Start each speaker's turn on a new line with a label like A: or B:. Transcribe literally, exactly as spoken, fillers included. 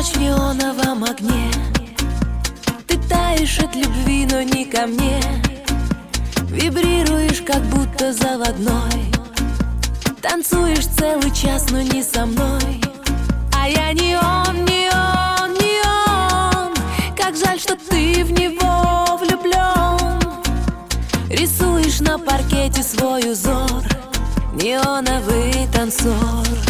A: ночь в неоновом огне. Ты таешь от любви, но не ко мне. Вибрируешь, как будто заводной. Танцуешь целый час, но не со мной. А я не он, не он, не он. Как жаль, что ты в него влюблен. Рисуешь на паркете свой узор, неоновый танцор.